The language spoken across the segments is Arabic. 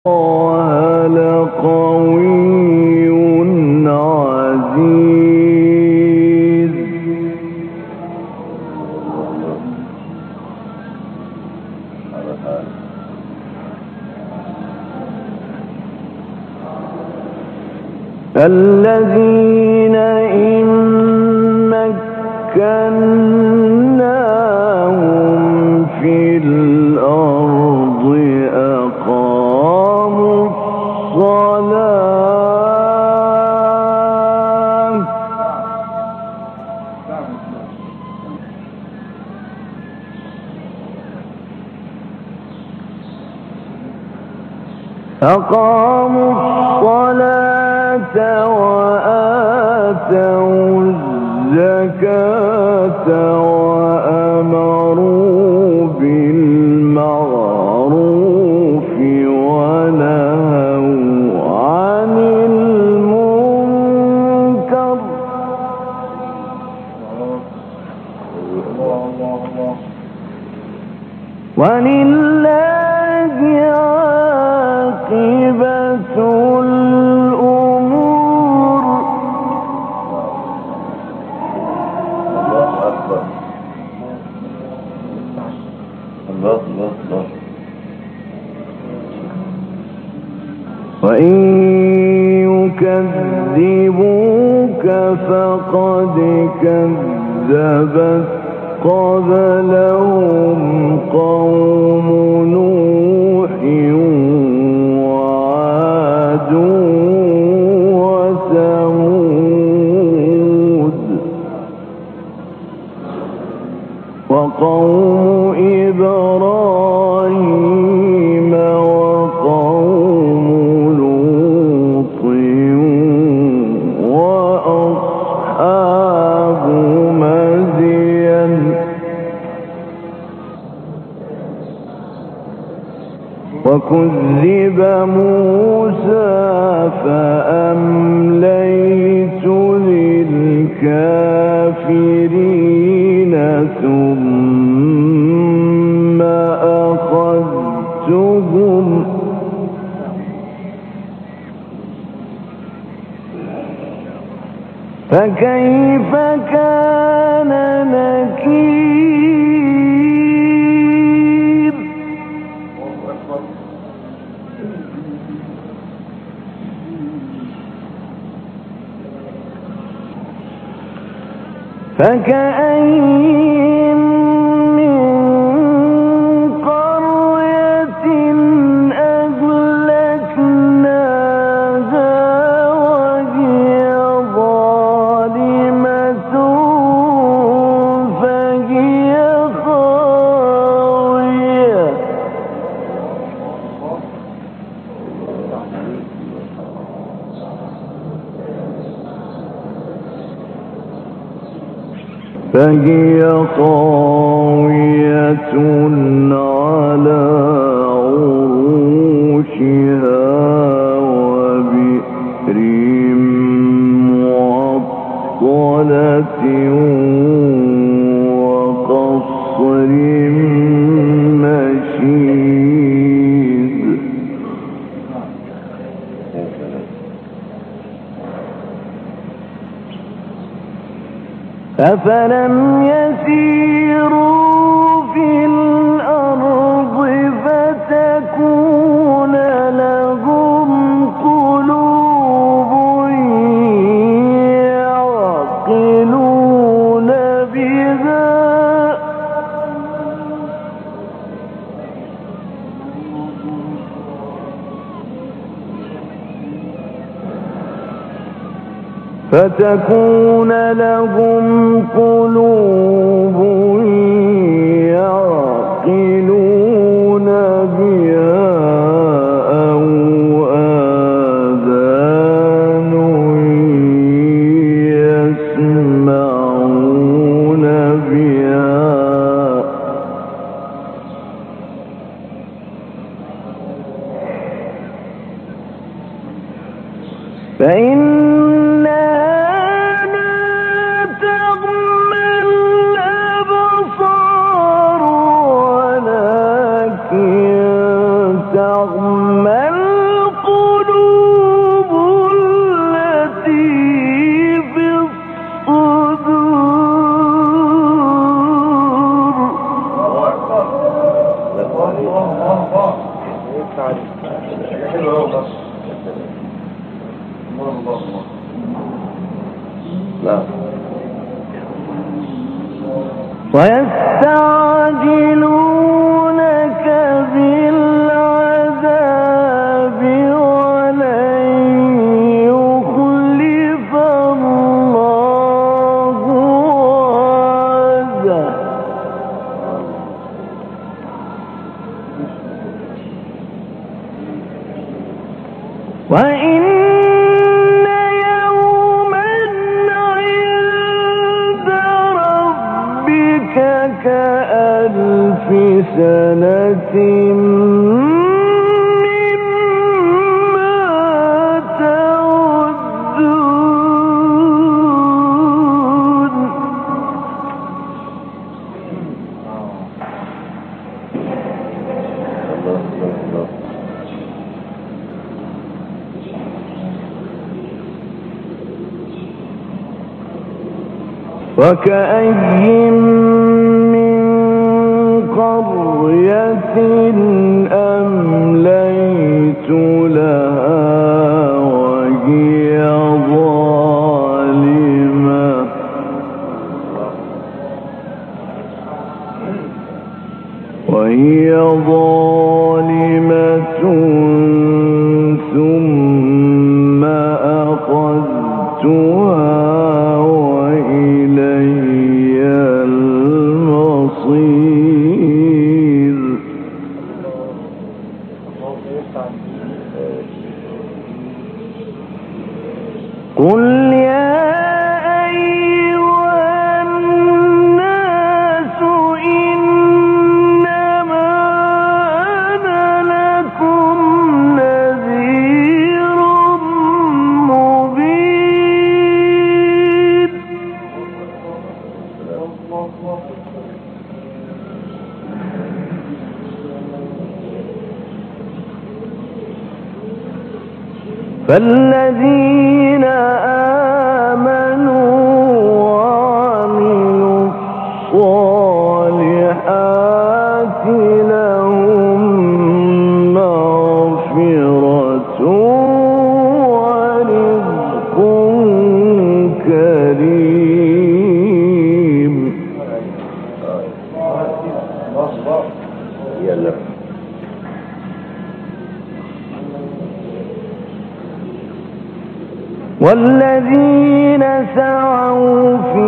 الله لقوي عزيز. الذين إن مكناهم في الأرض أقاموا الصلاة وآتوا الزكاة وأمروا بالمعروف ونهوا عن المنكر ولله عاقبة الأمور. وإن يكذبوك فقد كذبت قبلهم قوم نوح وعاد وثمود وقوم إبراهيم وقوم لوط وأصحاب مدين وكذب موسى فأمليت للكافرين ثم أخذتهم فكيف كان نكير. فكأين من قرية أهلكناها وهي ظالمة فهي خاوية على عروشها وبئر معطلة وقصر مشيد. أفلم يسيروا في الأرض فتكون لهم قلوب يعقلون بها يعقلون بها أو آذان يسمعون بها فإنها لا تعمى الأبصار ولكن تعمى ويستعجلونك بالعذاب ولن يخلف الله وعده وإن كألف سنة مما تعدون وكأي قرية أمليت لها وهي ظالمة ثم أخذتها وإلي المصير قل يا أيها الناس إنما أنا لكم نذير مبين فالذين آمنوا وعملوا الصالحات لهم مغفرة ورزق كريم والذين سعوا في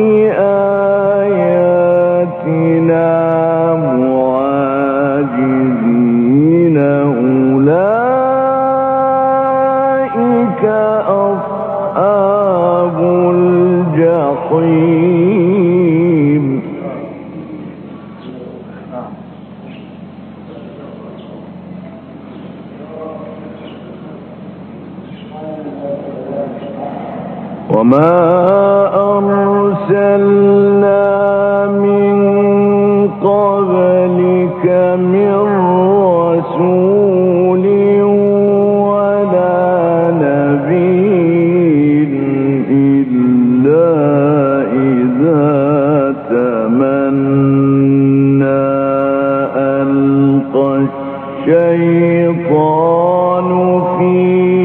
آياتنا معاجزين أولئك أصحاب الجحيم وما أرسلنا من قبلك من رسول ولا نبي إلا إذا تمنى ألقى الشيطان في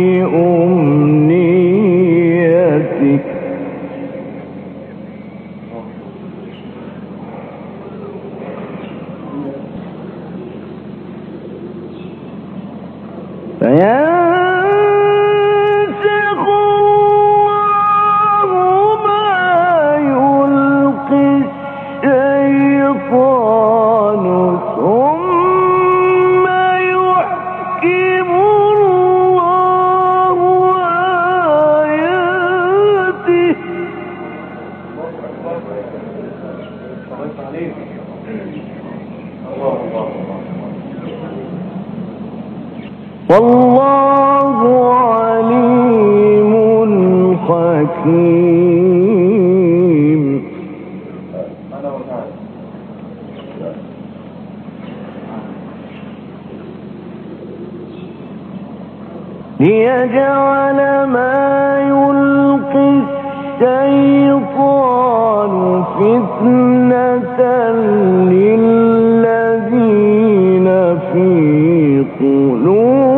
فينسخ الله ما يلقي الشيطان ثم يحكم الله آياته والله عليم حكيم ليجعل ما يلقي الشيطان فتنة للذين في قلوبهم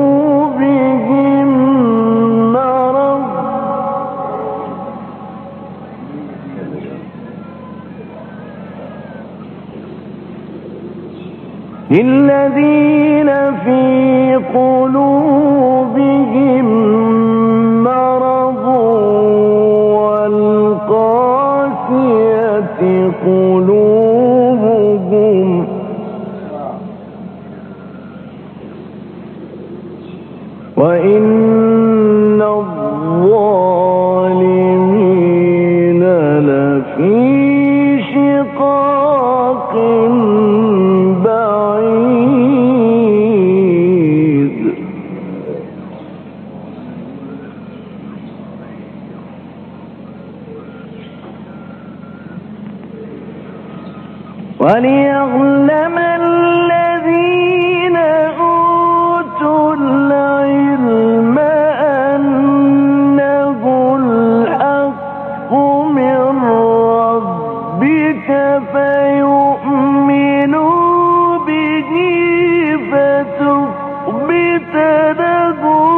وإن الظالمين لفي شقاق بعيد وليعلم الذين أوتوا العلم أنه الحق من ربك فيؤمنوا به فتخبت له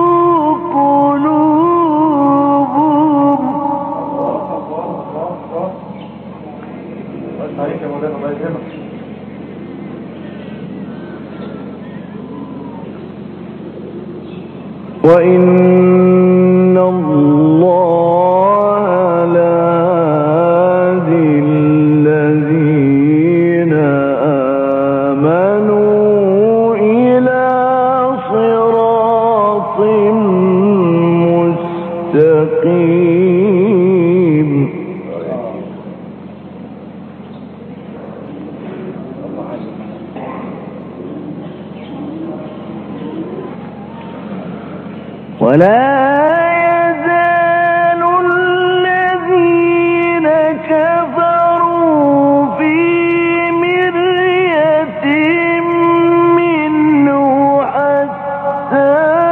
قلوبهم وإن الله لهادي الذين آمنوا إلى صراط مستقيم ولا يزال الذين كفروا في مرية منه حتى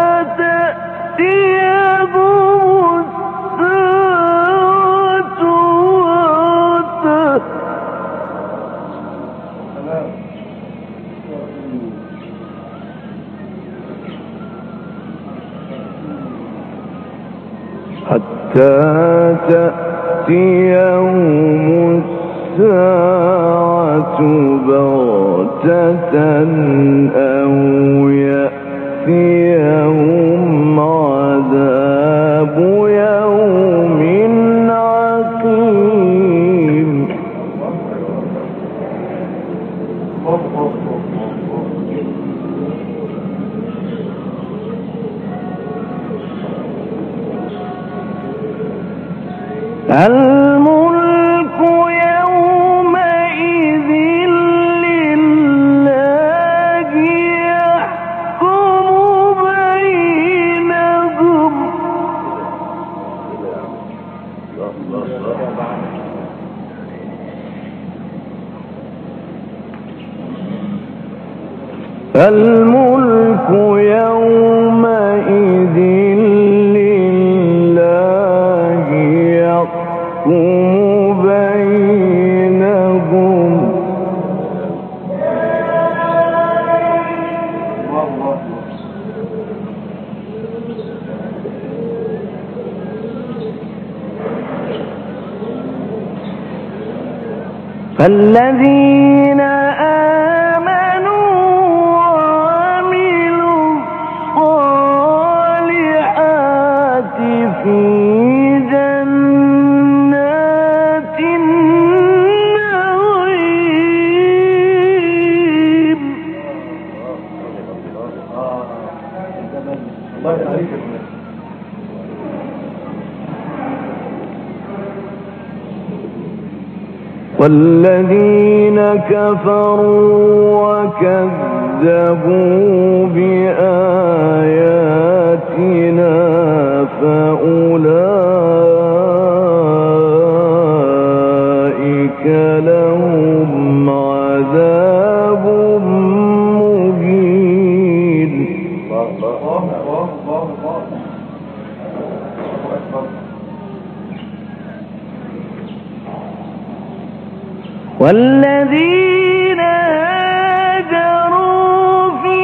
تأتيهم الساعة بغتة حتى تأتيهم الساعة بغتة أو يأتيهم عذاب يوم عقيم الملك يومئذ لله يحكم بينهم الملك يومئذ لله يحكم بينهم فالذين آمنوا وعملوا الصالحات في جنات النعيم والذين كفروا وكذبوا بآياتنا فأولئك لهم عذاب مهين والذين هاجروا في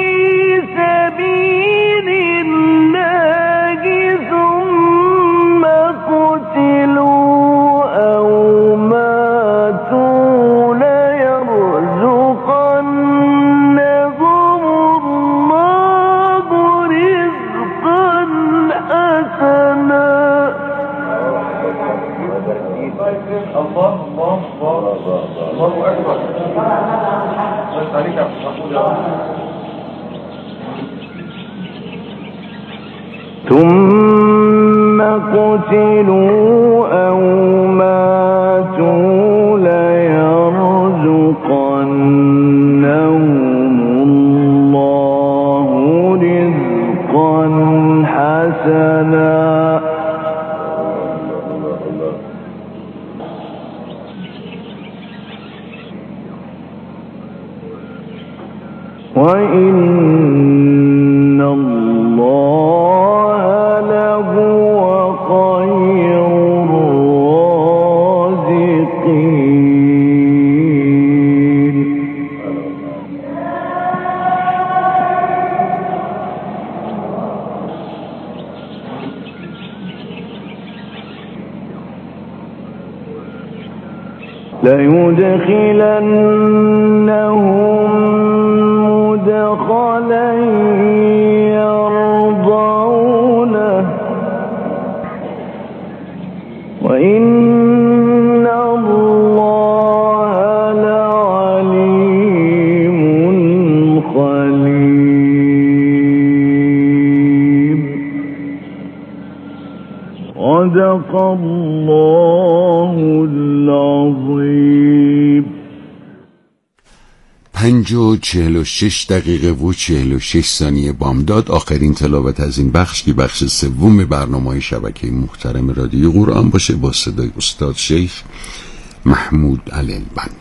سبيل الله ثم قتلوا أو ماتوا ليرزقنهم الله رزقا حسنا الله أكبر. ثم قتلوا أو ماتوا ليرزقنهم الله رزقا حسنا وإن الله لهو خير الرازقين. ليدخلنهم مدخلا يرضونه وإن الله لعليم خبير. صدق الله العظيم. 5:46 و 46 ثانیه بامداد. آخرین تلاوت از این بخش که بخش سوم برنامه شبکه محترم رادیو قرآن باشه با صدای استاد شیخ محمود علنبند.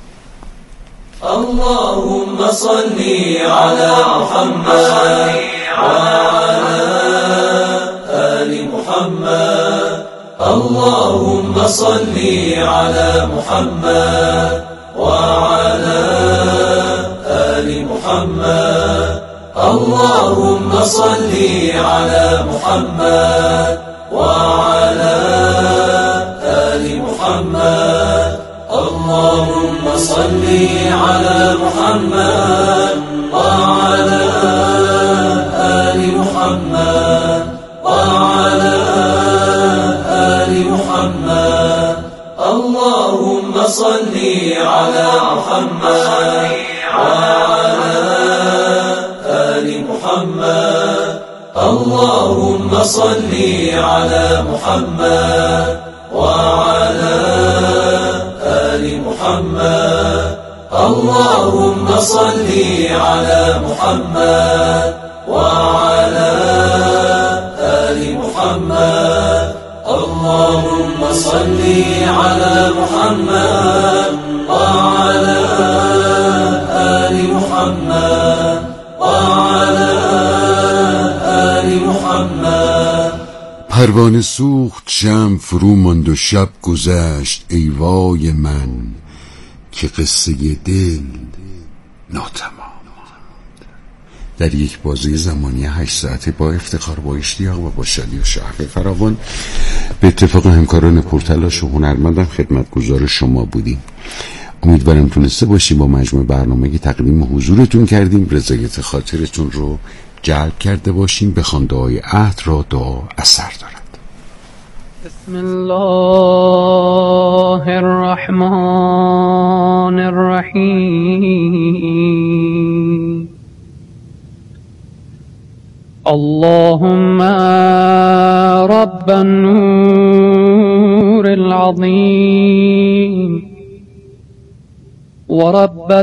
اللهم صل على محمد وعلى آل محمد. اللهم صل على محمد وعلى آل محمد. اللهم صل على محمد وعلى آل محمد. اللهم صل على محمد وعلى آل محمد وعلى آل محمد. اللهم صل على محمد وعلى آل محمد. اللهم صل على محمد وعلى آل محمد. اللهم صل على محمد وعلى آل محمد. اللهم صل على محمد وعلى آل محمد وعلى آل محمد. پروانه سوخت، شمع فرو ماند و شب گذشت، ای وای من که قصه دل ناتمام. در یک بازی زمانی 8 ساعته با افتخار، با اشتیاق و با شادی و شهر فراوان به اتفاق همکاران پرتلاش و هنرمندم خدمتگزار شما بودیم. امیدوارم تونسته باشیم با مجموع برنامه که تقدیم حضورتون کردیم رضایت خاطرتون رو جلب کرده باشیم. بخوان دعای عهد را دعا اثر دارد. بسم الله الرحمن الرحیم. اللهم رب النور العظیم ورب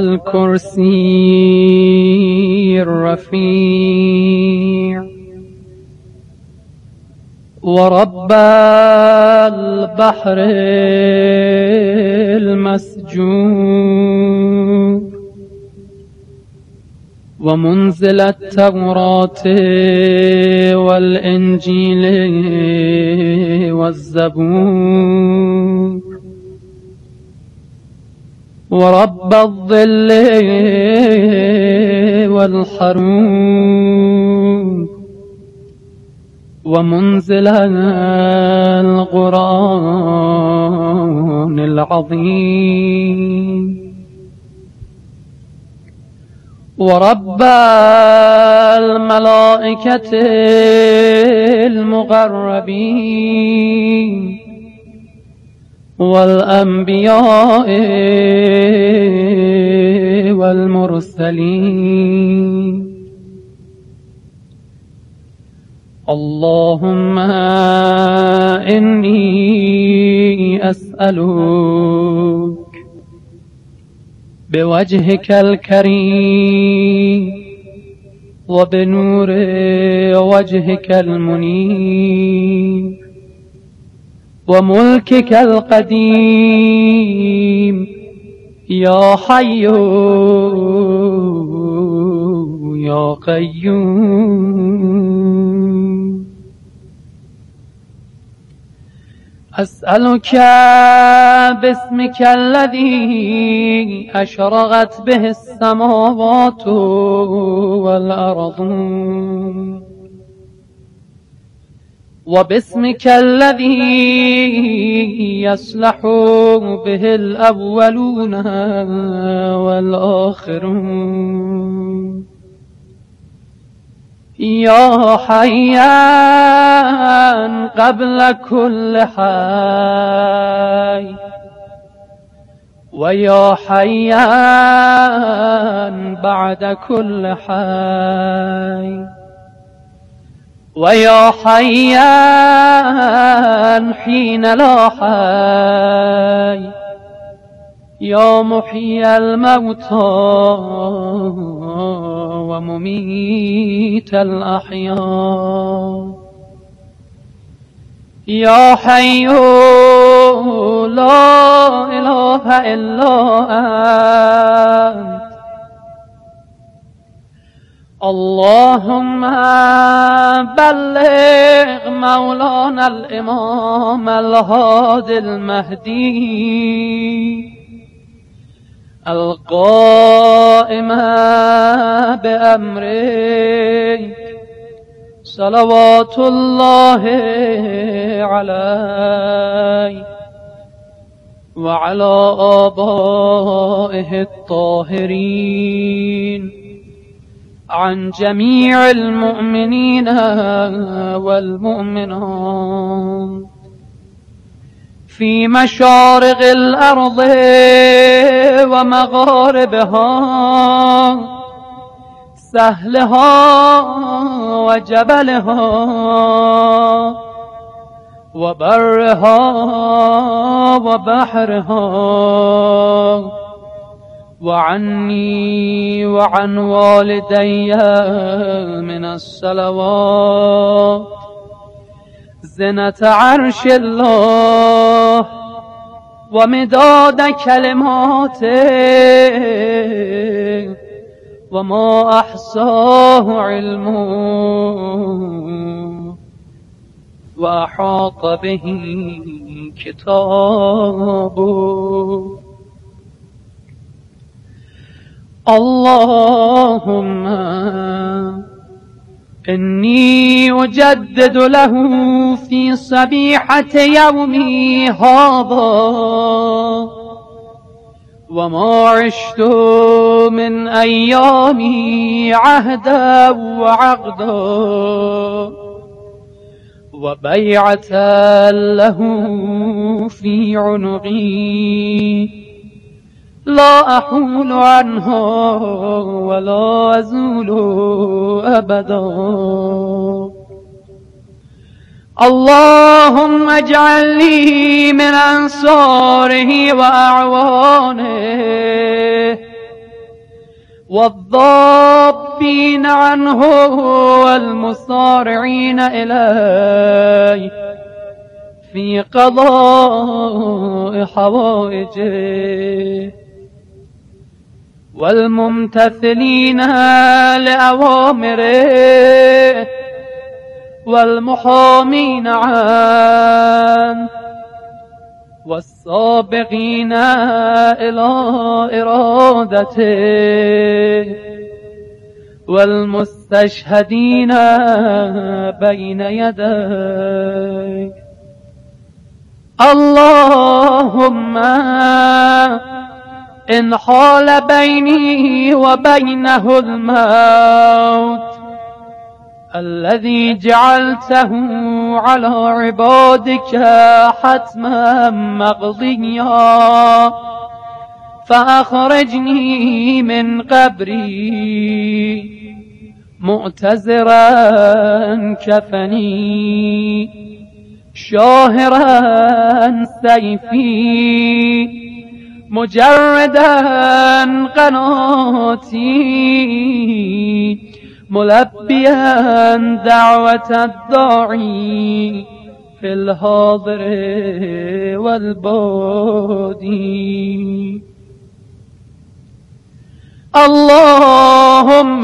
الكرسي الرفيع ورب البحر المسجور ومنزل التوراة والإنجيل والزبور ورب الظل والحرور ومنزل القرآن العظيم ورب الملائكة المقربين والأنبياء والمرسلين اللهم إني أسألك بوجهك الكريم وبنور وجهك المنير وملكك القديم يا حي يا قيوم، أسألك باسمك الذي أشرقت به السماوات والأرض وباسمك الذي يصلح به الأولون والآخرون، يا حيان قبل كل حي ويا حيان بعد كل حي ويا حيان حين لا حي، يا محيي الموتى ومميت الأحياء، يا حي لا إله إلا أنت. اللهم بلغ مولانا الإمام الهادي المهدي القائم بأمرك صلوات الله عليه وعلى آبائه الطاهرين عن جميع المؤمنين والمؤمنات في مشارق الأرض ومغاربها، سهلها وجبلها وبرها وبحرها، وعني وعن والدي من الصلوات زنة عرش الله ومداد كلماته وما أحصاه علمه وأحاط به كتابه. اللهم إني أجدد له في صبيحة يومي هذا وما عشت من أيامي عهدا وعقدا وبيعة له في عنقي لا أحول عنها ولا أزول أبدا. اللهم اجعل لي من أنصاره وأعوانه والضابين عنه والمصارعين إليه في قضاء حوائجه والممتثلين لأوامره والمحامين عنه والسابقين إلى إرادته والمستشهدين بين يديه. اللهم إن حال بيني وبينه الموت الذي جعلته على عبادك حتما مقضيا فأخرجني من قبري معتذرا كفني شاهرا سيفي مجردا قناتي ملبيا دعوة الداعي في الحاضر والبادي. اللهم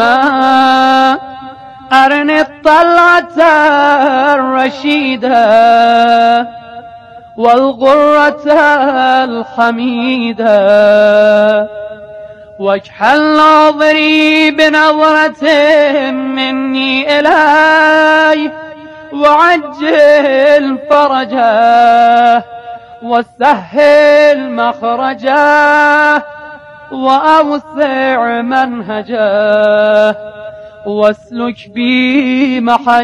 أرني الطلعة الرشيدة والغرة الحميدة واجعل ناظري بنظرة مني إليه وعجل فرجه وسهل مخرجه وأوسع منهجه واسلك بي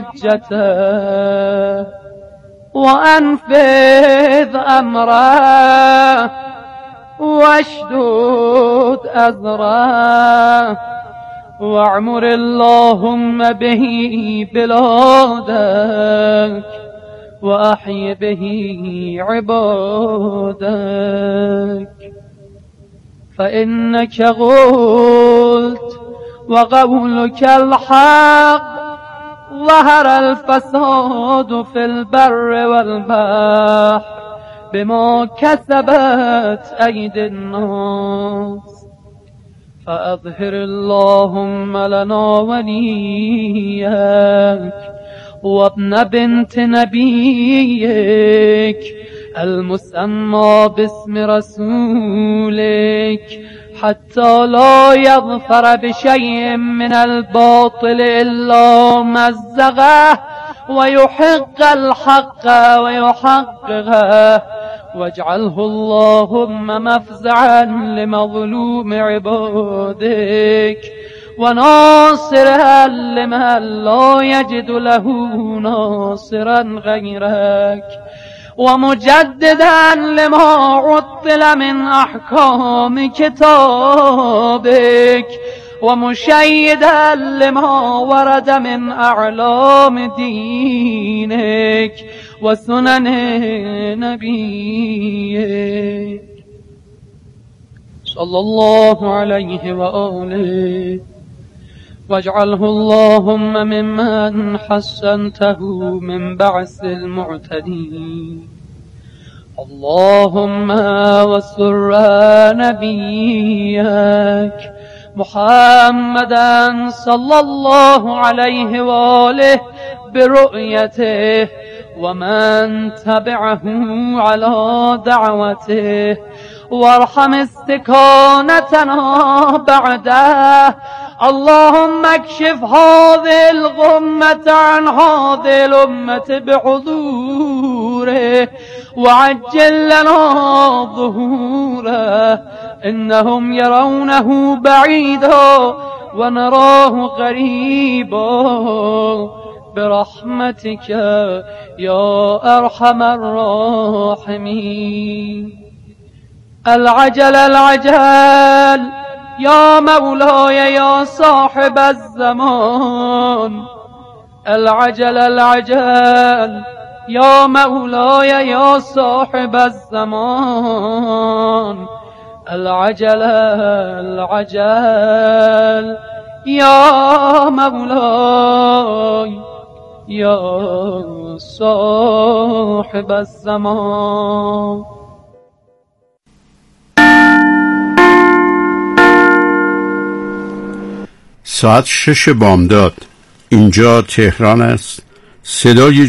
محجته وأنفذ أمره واشدد أزره واعمر اللهم به بلادك وأحي به عبادك. فإنك قلت وقولك الحق ظهر الفساد في البر والبحر بما كسبت أيدي الناس فأظهر اللهم لنا وليك وابن بنت نبيك المسمى باسم رسولك حتى لا يظفر بشيء من الباطل إلا مزغه ويحق الحق ويحققه واجعله اللهم مفزعا لمظلوم عبادك وناصرا لمن لا يجد له ناصرا غيرك ومجددا لما عطل من أحكام كتابك ومشيدا لما ورد من أعلام دينك وسنن نبيك صلى الله عليه وآله واجعله اللهم ممن حسنته من بعث المعتدين. اللهم وسر نبيك محمدا صلى الله عليه وآله برؤيته ومن تبعه على دعوته وارحم استكانتنا بعده. اللهم اكشف هذه الغمة عن هذه الأمة بحضوره وعجل لنا ظهوره إنهم يرونه بعيدا ونراه قريبا برحمتك يا أرحم الراحمين. العجل العجل يا مولاي يا صاحب الزمان. العجل العجل يا مولاي يا صاحب الزمان. العجل العجل يا مولاي يا صاحب الزمان. ساعت 6 بامداد. اینجا تهران است. صدای